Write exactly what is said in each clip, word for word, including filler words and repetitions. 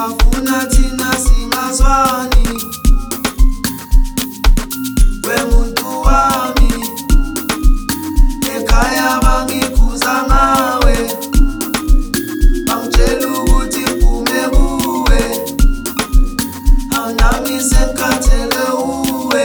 bafuna thina singazwani. Wemuntu wami ekhaya bangikhuza ngawe, bangitshela ukuthi ngiphume kuwe, awunami sengikhathele uwe.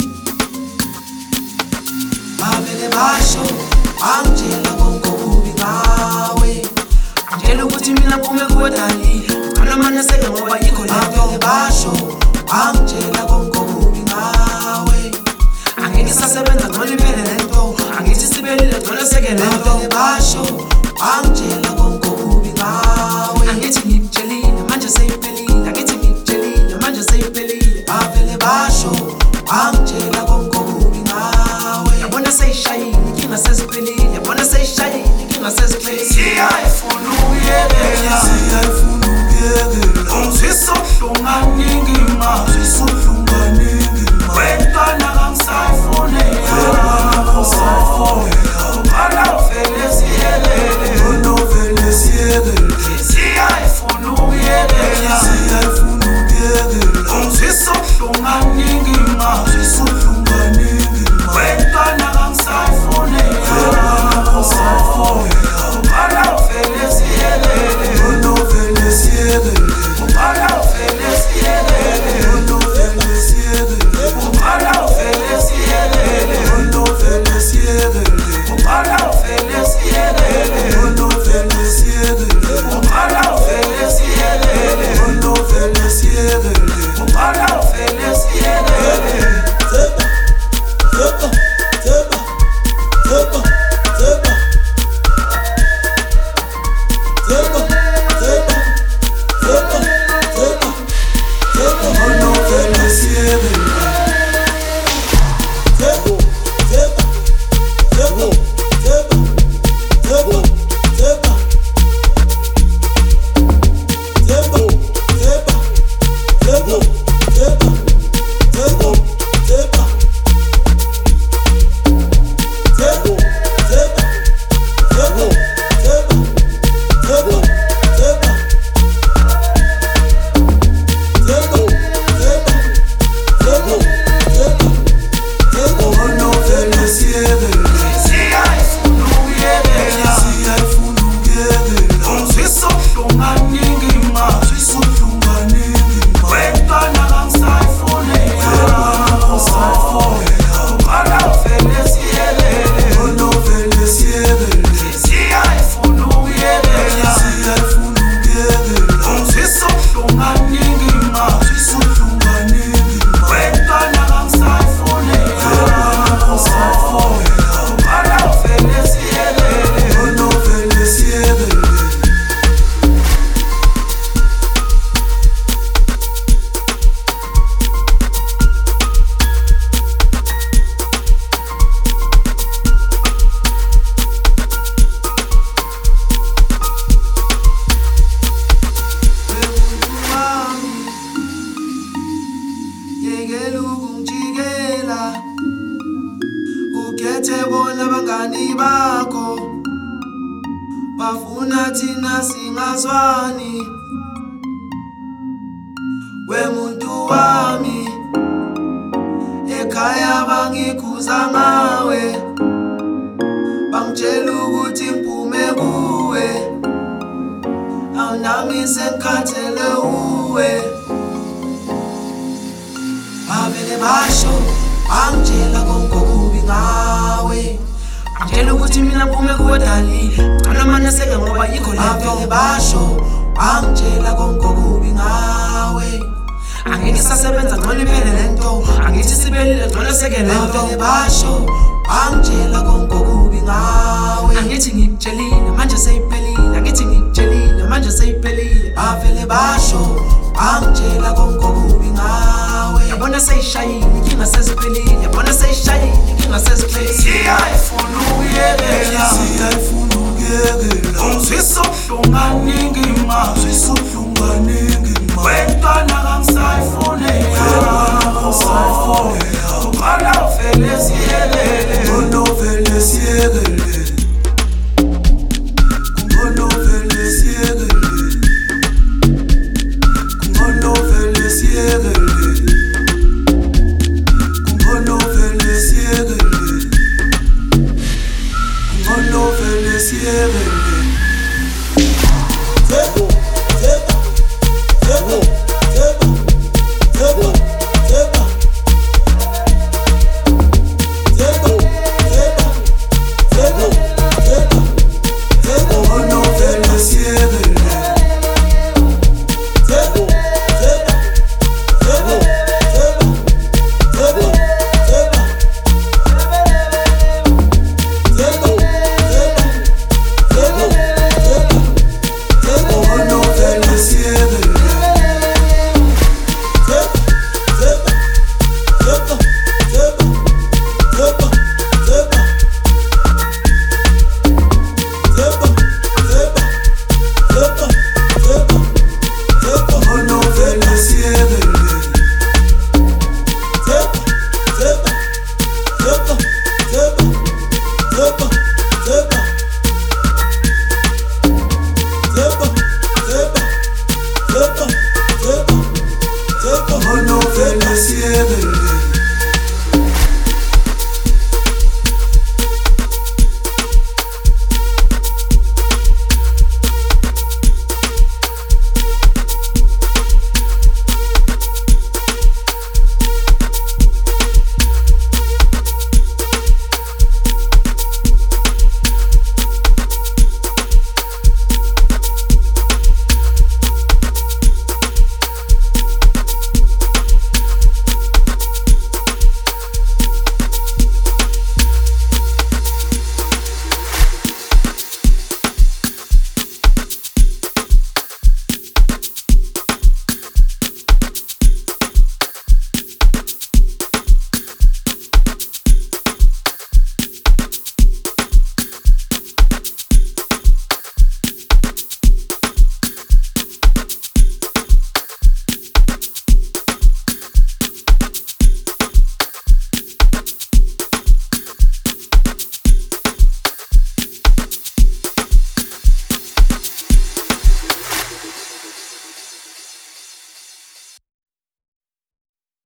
Bavele basho bangitshela konke okubi ngawe, ngitshela ukuthi mina ngiphume kuwe dali, ngicela manje seke ngoba yikho la. Bavele basho bangitshela konke okubi ngawe, angeke sasebenza ngcono iphele lento, angithi sibelile ngcono seke lento. Bavele basho bangitshela konke okubi ngawe, angithi ngikutshelile manje seyiphelile, angithi ngikutshelile manje seyiphelile. Bavele basho bangitshela konke okubi ngawe, yabona seyishayile inkinga seziphelile, yabona seyishayile inkinga seziphelile. Siyayifuna ukuyekela, siyayifuna ukuyekela, ungizwisa ubuhlungu kaningi ma, ungizwisa ubuhlungu kaningi ma. Wentwana kangisayifune, wentwana kangisayifune, ubala uvele siyekele, ubala uvele siyekele. Siyayifuna ukuyekela, siyayifuna ukuyekela, ungizwisa ubuhlungu kaningi ma, ungizwisa ubuhlungu kaningi ma. Wentwana kangisayifune, wentwana kangisayifune, ubala uvele siyekele, ubala uvele siyekele, ubala uvele siyekele, ubala uvele siyekele, ubala uvele siyekele, ubala uvele siyekele, ubala uvele siyekele, ubala uvele siyekele, ubala uvele siyekele, ubala uvele siyekele, ubala uvele siyekele. Zeba, zeba, zeba, zeba, zeba, zeba, zeba, zeba, zeba, zeba, ubala uvele siyekele. Zeba, zeba, zeba, zeba, zeba, zeba, zeba, zeba, zeba, zeba, zeba, zeba. Ukhethe bona bangani bakho, bafuna thina singazwani. Wemuntu wami ekhaya bangikhuza ngawe, bangitshela ukuthi ngiphume kuwe, awunami sengikhathele uwe. Bavele basho bangitshela konke okubi ngawe, ngitshela ukuthi mina ngiphume kuwe dali, ngicela manje seke ngoba yikho la. Bavele basho bangitshela konke okubi ngawe, angeke sasebenza ngcono iphele lento, angithi sibelile ngcono seke lento. Bavele basho bangitshela konke okubi ngawe, angithi ngikutshelile manje seyiphelile, angithi ngikutshelile manje seyiphelile. Bavele basho bangitshela konke okubi ngawe, yabona seyishayile inkinga seziphelile, yabona seyishayile inkinga seziphelile. Siyayifuna ukuyekela, siyayifuna ukuyekela, ungizwisa ubuhlungu kaningi ma, ungizwisa ubuhlungu kaningi ma. Wentwana kangisayifune, wentwana kangisayifune, ubala uvele siyekele, ubala uvele siyekele, ubala uvele siyekele. asiyeke